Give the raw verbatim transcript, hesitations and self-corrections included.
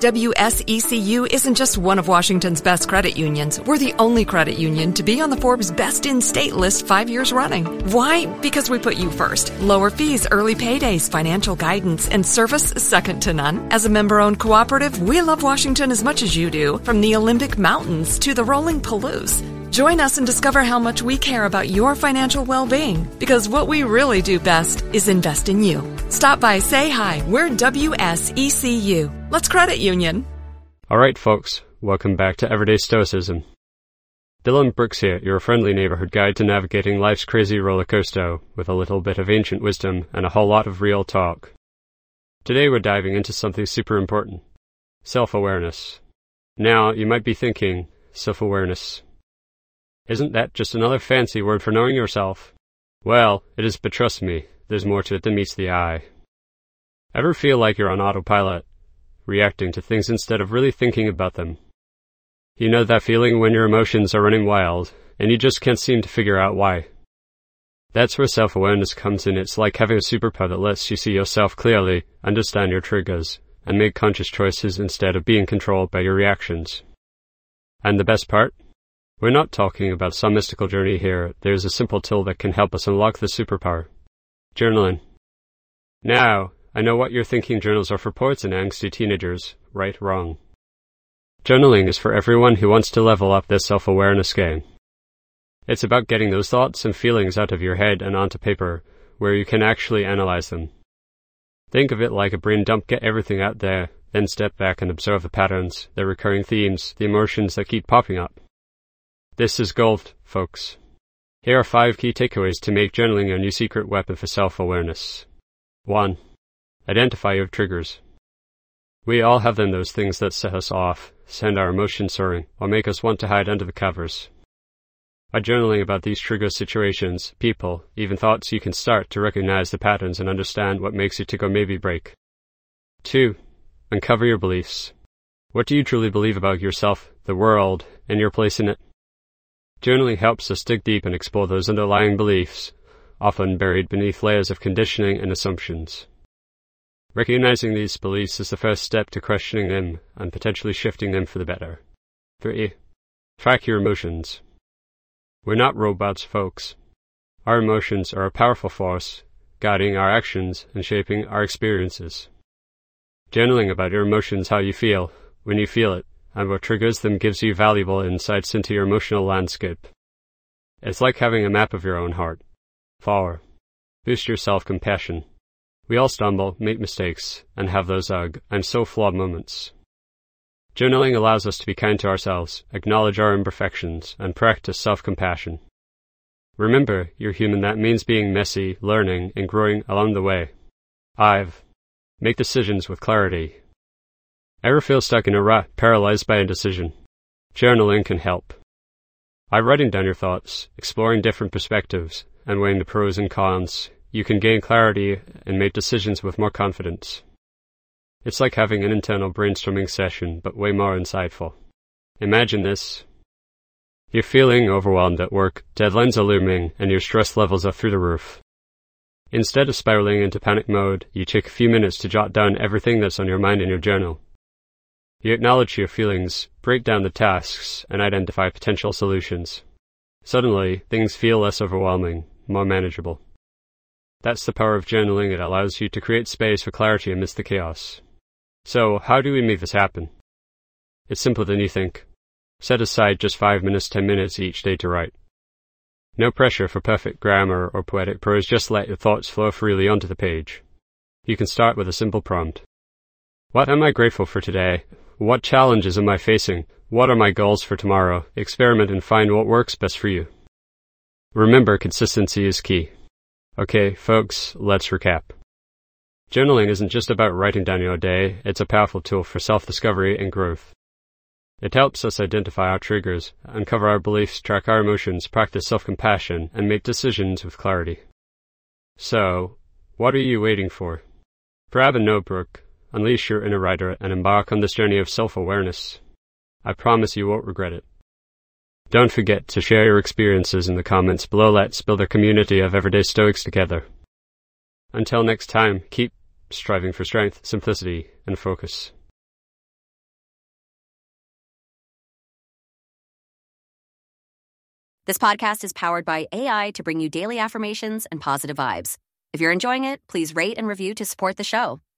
W S E C U isn't just one of Washington's best credit unions. We're the only credit union to be on the Forbes Best in State list five years running. Why? Because we put you first. Lower fees, early paydays, financial guidance, and service second to none. As a member-owned cooperative, we love Washington as much as you do, from the Olympic Mountains to the rolling Palouse. Join us and discover how much we care about your financial well-being, because what we really do best is invest in you. Stop by, say hi. We're W S E C U. Let's credit union. All right, folks. Welcome back to Everyday Stoicism. Dylan Brooks here, your friendly neighborhood guide to navigating life's crazy roller coaster with a little bit of ancient wisdom and a whole lot of real talk. Today we're diving into something super important. Self-awareness. Now, you might be thinking, self-awareness. Isn't that just another fancy word for knowing yourself? Well, it is, but trust me, there's more to it than meets the eye. Ever feel like you're on autopilot, reacting to things instead of really thinking about them? You know that feeling when your emotions are running wild, and you just can't seem to figure out why? That's where self-awareness comes in. It's like having a superpower that lets you see yourself clearly, understand your triggers, and make conscious choices instead of being controlled by your reactions. And the best part? We're not talking about some mystical journey here. There's a simple tool that can help us unlock the superpower. Journaling. Now, I know what you're thinking. Journals are for poets and angsty teenagers. Right, wrong. Journaling is for everyone who wants to level up their self-awareness game. It's about getting those thoughts and feelings out of your head and onto paper, where you can actually analyze them. Think of it like a brain dump. Get everything out there, then step back and observe the patterns, the recurring themes, the emotions that keep popping up. This is gold, folks. Here are five key takeaways to make journaling your new secret weapon for self-awareness. one. Identify your triggers. We all have them, those things that set us off, send our emotions soaring, or make us want to hide under the covers. By journaling about these trigger situations, people, even thoughts, you can start to recognize the patterns and understand what makes you tick or maybe break. two. Uncover your beliefs. What do you truly believe about yourself, the world, and your place in it? Journaling helps us dig deep and explore those underlying beliefs, often buried beneath layers of conditioning and assumptions. Recognizing these beliefs is the first step to questioning them and potentially shifting them for the better. three. Track your emotions. We're not robots, folks. Our emotions are a powerful force, guiding our actions and shaping our experiences. Journaling about your emotions, how you feel, when you feel it, and what triggers them gives you valuable insights into your emotional landscape. It's like having a map of your own heart. four. Boost your self-compassion. We all stumble, make mistakes, and have those ugh, I'm so flawed moments. Journaling allows us to be kind to ourselves, acknowledge our imperfections, and practice self-compassion. Remember, you're human. That means being messy, learning, and growing along the way. five. Make decisions with clarity. Ever feel stuck in a rut, paralyzed by indecision? Journaling can help. By writing down your thoughts, exploring different perspectives, and weighing the pros and cons, you can gain clarity and make decisions with more confidence. It's like having an internal brainstorming session, but way more insightful. Imagine this. You're feeling overwhelmed at work, deadlines are looming, and your stress levels are through the roof. Instead of spiraling into panic mode, you take a few minutes to jot down everything that's on your mind in your journal. You acknowledge your feelings, break down the tasks, and identify potential solutions. Suddenly, things feel less overwhelming, more manageable. That's the power of journaling. It allows you to create space for clarity amidst the chaos. So, how do we make this happen? It's simpler than you think. Set aside just five minutes, ten minutes each day to write. No pressure for perfect grammar or poetic prose, just let your thoughts flow freely onto the page. You can start with a simple prompt. What am I grateful for today? What challenges am I facing? What are my goals for tomorrow? Experiment and find what works best for you. Remember, consistency is key. Okay, folks, let's recap. Journaling isn't just about writing down your day. It's a powerful tool for self-discovery and growth. It helps us identify our triggers, uncover our beliefs, track our emotions, practice self-compassion, and make decisions with clarity. So, what are you waiting for? Grab a notebook, unleash your inner writer, and embark on this journey of self-awareness. I promise you won't regret it. Don't forget to share your experiences in the comments below. Let's build a community of everyday Stoics together. Until next time, keep striving for strength, simplicity, and focus. This podcast is powered by A I to bring you daily affirmations and positive vibes. If you're enjoying it, please rate and review to support the show.